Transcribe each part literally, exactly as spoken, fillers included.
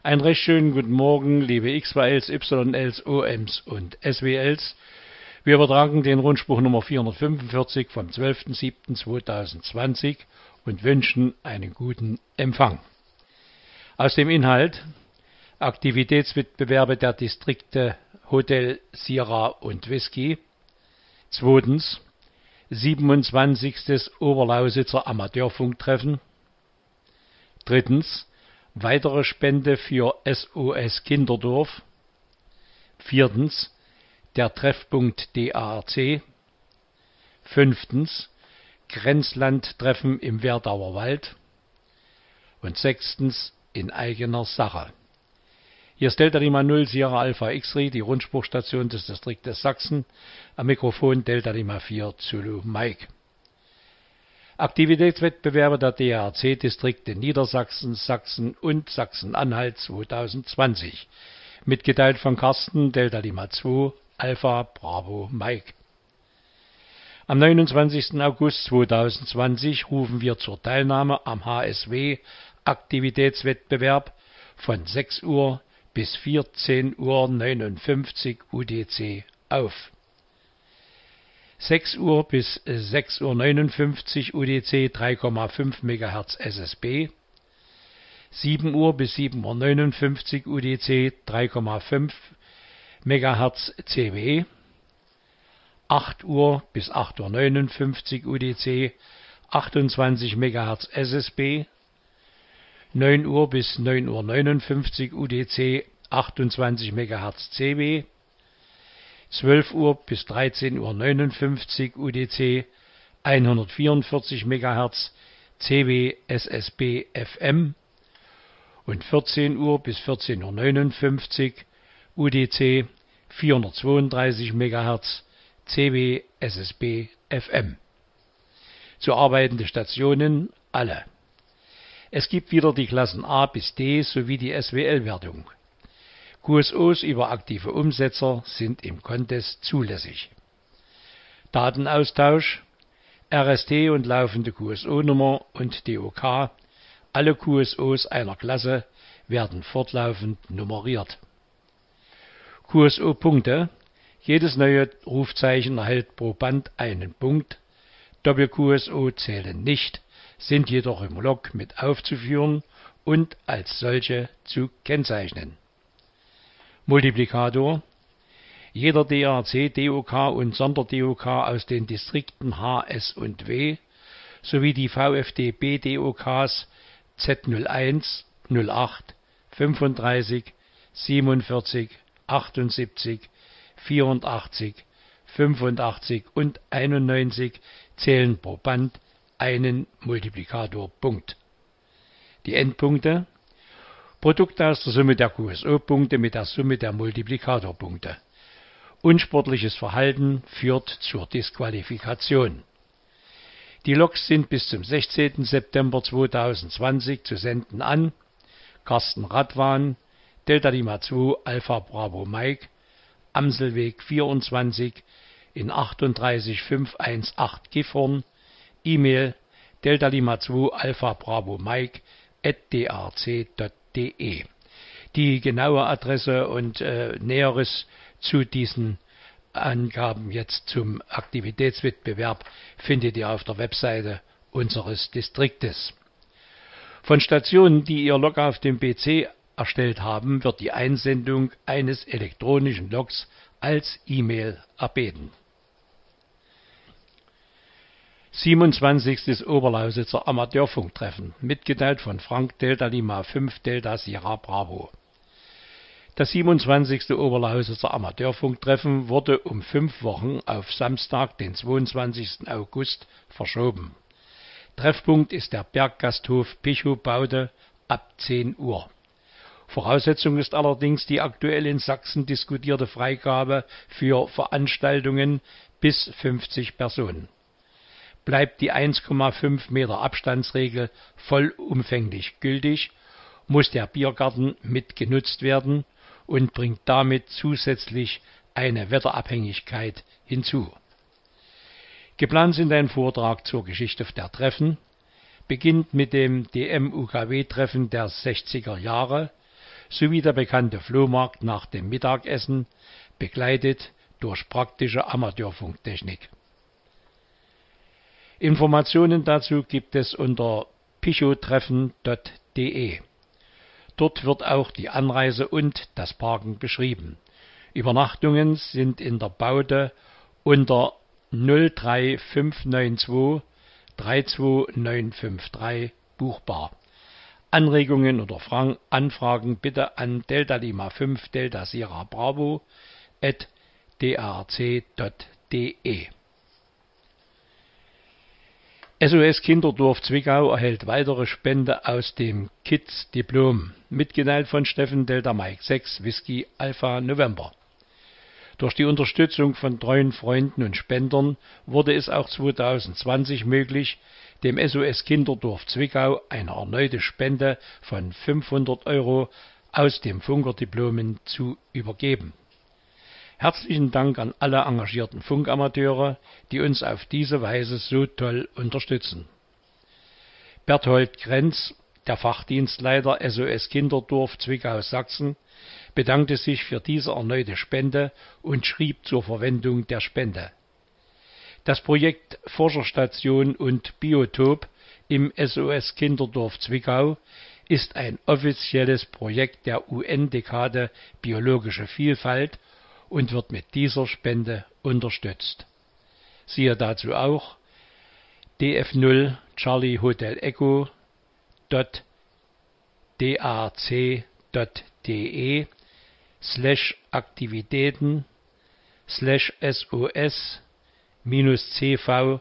Einen recht schönen guten Morgen, liebe X V Ls, Y Ls, O Ms und S W Ls. Wir übertragen den Rundspruch Nummer vierhundertfünfundvierzig vom zwölften siebten zweitausendzwanzig und wünschen einen guten Empfang. Aus dem Inhalt: Aktivitätswettbewerbe der Distrikte Hotel, Sierra und Whisky. Zweitens: siebenundzwanzigstes Oberlausitzer Amateurfunktreffen. Drittens: weitere Spende für S O S Kinderdorf. Viertens: der Treffpunkt D A R C. Fünftens: Grenzlandtreffen im Werdauer Wald. Und sechstens: in eigener Sache. Hier ist Delta Lima null Sierra Alpha X-Ray, die Rundspruchstation des Distriktes Sachsen, am Mikrofon Delta Lima vier Zulu Mike. Aktivitätswettbewerbe der D A R C-Distrikte Niedersachsen, Sachsen und Sachsen-Anhalt zweitausendzwanzig. Mitgeteilt von Carsten, Delta Lima zwei, Alpha Bravo Mike. Am neunundzwanzigsten August zweitausendzwanzig rufen wir zur Teilnahme am H S W-Aktivitätswettbewerb von sechs Uhr bis vierzehn Uhr neunundfünfzig U D C auf. sechs Uhr bis sechs Uhr neunundfünfzig U D C drei Komma fünf Megahertz S S B, sieben Uhr bis sieben Uhr neunundfünfzig U D C drei Komma fünf Megahertz C W, acht Uhr bis acht Uhr neunundfünfzig U D C achtundzwanzig Megahertz S S B, neun Uhr bis neun Uhr neunundfünfzig U D C achtundzwanzig Megahertz C W, zwölf Uhr bis dreizehn Uhr neunundfünfzig U D C hundertvierundvierzig Megahertz C W S S B F M und vierzehn Uhr bis vierzehn Uhr neunundfünfzig U D C vierhundertzweiunddreißig Megahertz C W S S B F M. Zu arbeitende Stationen alle. Es gibt wieder die Klassen A bis D sowie die S W L-Wertung. Q S Os über aktive Umsetzer sind im Contest zulässig. Datenaustausch: R S T und laufende Q S O-Nummer und D O K. Alle Q S Os einer Klasse werden fortlaufend nummeriert. Q S O-Punkte: jedes neue Rufzeichen erhält pro Band einen Punkt. Doppel-Q S O zählen nicht, sind jedoch im Log mit aufzuführen und als solche zu kennzeichnen. Multiplikator: jeder D A R C, D O K und Sonder-D O K aus den Distrikten H, S und W sowie die V F D B D O Ks Z null eins, null acht, fünfunddreißig, siebenundvierzig, achtundsiebzig, vierundachtzig, fünfundachtzig und einundneunzig zählen pro Band einen Multiplikatorpunkt. Die Endpunkte: Produkt aus der Summe der Q S O-Punkte mit der Summe der Multiplikatorpunkte. Unsportliches Verhalten führt zur Disqualifikation. Die Logs sind bis zum sechzehnten September zweitausendzwanzig zu senden an Carsten Radwan, Delta Lima zwei Alpha Bravo Mike, Amselweg vierundzwanzig in achtunddreißig fünfhundertachtzehn Gifhorn, E-Mail Delta Lima zwei Alpha Bravo Mike at d a r c punkt d e. Die genaue Adresse und äh, Näheres zu diesen Angaben jetzt zum Aktivitätswettbewerb findet ihr auf der Webseite unseres Distriktes. Von Stationen, die ihr Log auf dem P C erstellt haben, wird die Einsendung eines elektronischen Logs als E-Mail erbeten. siebenundzwanzigstes Oberlausitzer Amateurfunktreffen, mitgeteilt von Frank, Delta Lima fünf Delta Sierra Bravo. Das siebenundzwanzigste Oberlausitzer Amateurfunktreffen wurde um fünf Wochen auf Samstag, den zweiundzwanzigsten August, verschoben. Treffpunkt ist der Berggasthof Pichow-Baude ab zehn Uhr. Voraussetzung ist allerdings die aktuell in Sachsen diskutierte Freigabe für Veranstaltungen bis fünfzig Personen. Bleibt die eins Komma fünf Meter Abstandsregel vollumfänglich gültig, muss der Biergarten mit genutzt werden und bringt damit zusätzlich eine Wetterabhängigkeit hinzu. Geplant sind ein Vortrag zur Geschichte der Treffen, beginnt mit dem D M U K W-Treffen der sechziger Jahre sowie der bekannte Flohmarkt nach dem Mittagessen, begleitet durch praktische Amateurfunktechnik. Informationen dazu gibt es unter pichotreffen punkt de. Dort wird auch die Anreise und das Parken beschrieben. Übernachtungen sind in der Baude unter null drei fünf neun zwei drei zwei neun fünf drei buchbar. Anregungen oder Fragen, Anfragen bitte an Delta Lima fünf Delta Sierra Bravo at darc punkt de. S O S Kinderdorf Zwickau erhält weitere Spende aus dem Kids Diplom, mitgeteilt von Steffen Delta Mike sechs Whisky Alpha November. Durch die Unterstützung von treuen Freunden und Spendern wurde es auch zweitausendzwanzig möglich, dem S O S Kinderdorf Zwickau eine erneute Spende von fünfhundert Euro aus dem Funkerdiplomen zu übergeben. Herzlichen Dank an alle engagierten Funkamateure, die uns auf diese Weise so toll unterstützen. Berthold Krenz, der Fachdienstleiter S O S Kinderdorf Zwickau Sachsen, bedankte sich für diese erneute Spende und schrieb zur Verwendung der Spende: Das Projekt Forscherstation und Biotop im S O S Kinderdorf Zwickau ist ein offizielles Projekt der U N-Dekade Biologische Vielfalt und wird mit dieser Spende unterstützt. Siehe dazu auch d f null Charlie Hotel Echo darc punkt de slash Aktivitäten slash sos minus cv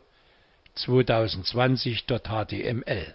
zweitausendzwanzig.html.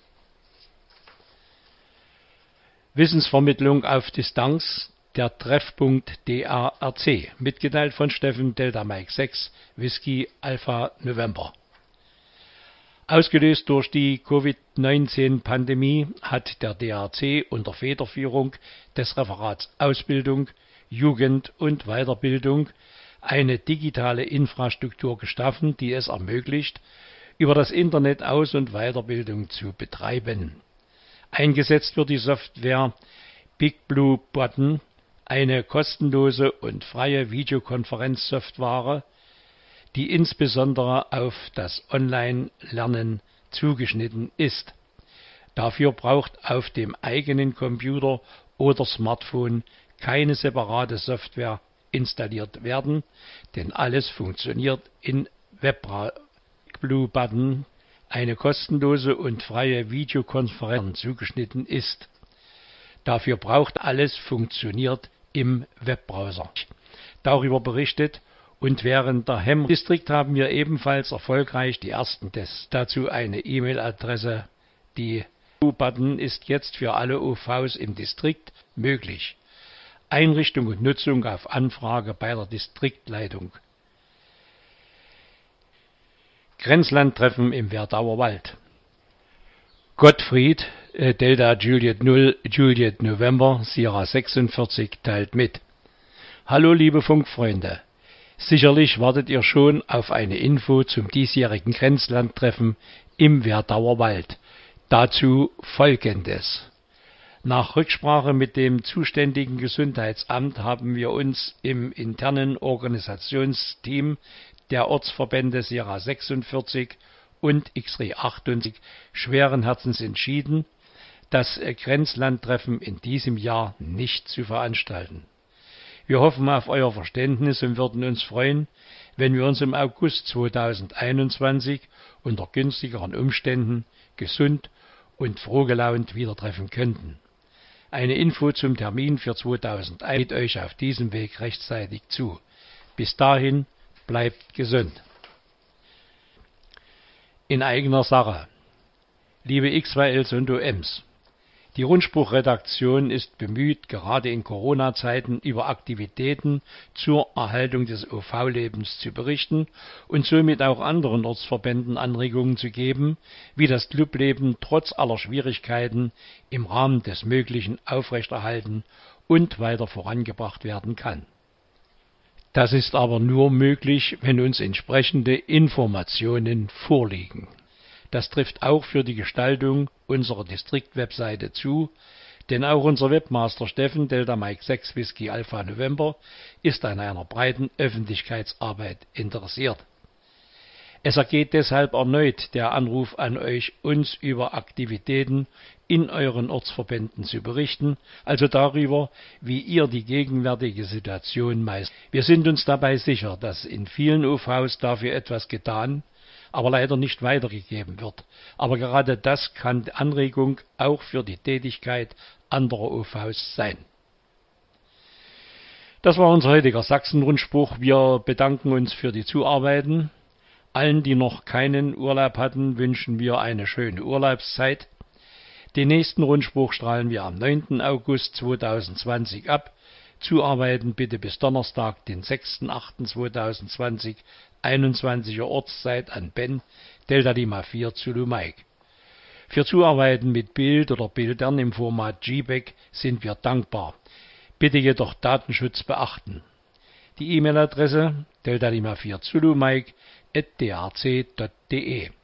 Wissensvermittlung auf Distanz, der Treffpunkt D A R C, mitgeteilt von Steffen Delta Mike sechs Whisky Alpha November. Ausgelöst durch die Covid neunzehn Pandemie hat der D A R C unter Federführung des Referats Ausbildung, Jugend und Weiterbildung eine digitale Infrastruktur geschaffen, die es ermöglicht, über das Internet Aus- und Weiterbildung zu betreiben. Eingesetzt wird die Software Big Blue Button, eine kostenlose und freie Videokonferenzsoftware, die insbesondere auf das Online-Lernen zugeschnitten ist. Dafür braucht auf dem eigenen Computer oder Smartphone keine separate Software installiert werden, denn alles funktioniert in WebBrowser. Blue Button, eine kostenlose und freie Videokonferenz zugeschnitten ist. Dafür braucht alles funktioniert im Webbrowser. Darüber berichtet und während der Hem Distrikt haben wir ebenfalls erfolgreich die ersten Tests. Dazu eine E-Mail-Adresse. Die Blue Button ist jetzt für alle O Vs im Distrikt möglich. Einrichtung und Nutzung auf Anfrage bei der Distriktleitung. Grenzlandtreffen im Werdauer Wald. Gottfried, äh, Delta Juliet null, Juliet November, Sierra sechsundvierzig, teilt mit. Hallo liebe Funkfreunde, sicherlich wartet ihr schon auf eine Info zum diesjährigen Grenzlandtreffen im Werdauer Wald. Dazu Folgendes. Nach Rücksprache mit dem zuständigen Gesundheitsamt haben wir uns im internen Organisationsteam der Ortsverbände Sierra sechsundvierzig und X-Ray achtundsiebzig schweren Herzens entschieden, das Grenzlandtreffen in diesem Jahr nicht zu veranstalten. Wir hoffen auf euer Verständnis und würden uns freuen, wenn wir uns im August zweitausendeinundzwanzig unter günstigeren Umständen gesund und frohgelaunt wieder treffen könnten. Eine Info zum Termin für zweitausendeins geht euch auf diesem Weg rechtzeitig zu. Bis dahin bleibt gesund. In eigener Sache. Liebe X Y Ls und O Ms, die Rundspruchredaktion ist bemüht, gerade in Corona-Zeiten über Aktivitäten zur Erhaltung des O V-Lebens zu berichten und somit auch anderen Ortsverbänden Anregungen zu geben, wie das Clubleben trotz aller Schwierigkeiten im Rahmen des Möglichen aufrechterhalten und weiter vorangebracht werden kann. Das ist aber nur möglich, wenn uns entsprechende Informationen vorliegen. Das trifft auch für die Gestaltung unserer Distriktwebseite zu, Denn auch unser Webmaster Steffen, Delta Mike sechs Whisky Alpha November, ist an einer breiten Öffentlichkeitsarbeit interessiert. Es ergeht deshalb erneut der Anruf an euch, uns über Aktivitäten in euren Ortsverbänden zu berichten, also darüber, wie ihr die gegenwärtige Situation meistert. Wir sind uns dabei sicher, dass in vielen O Vs dafür etwas getan, aber leider nicht weitergegeben wird. Aber gerade das kann Anregung auch für die Tätigkeit anderer O Vs sein. Das war unser heutiger Sachsen-Rundspruch. Wir bedanken uns für die Zuarbeiten. Allen, die noch keinen Urlaub hatten, wünschen wir eine schöne Urlaubszeit. Den nächsten Rundspruch strahlen wir am neunten August zweitausendzwanzig ab. Zuarbeiten bitte bis Donnerstag, den sechsten achten zweitausendzwanzig, einundzwanzig Uhr Ortszeit an Ben, Delta Lima vier Zulu Mike. Für Zuarbeiten mit Bild oder Bildern im Format J P E G sind wir dankbar. Bitte jedoch Datenschutz beachten. Die E-Mail-Adresse delta lima vier Zulu Mike at d r c punkt de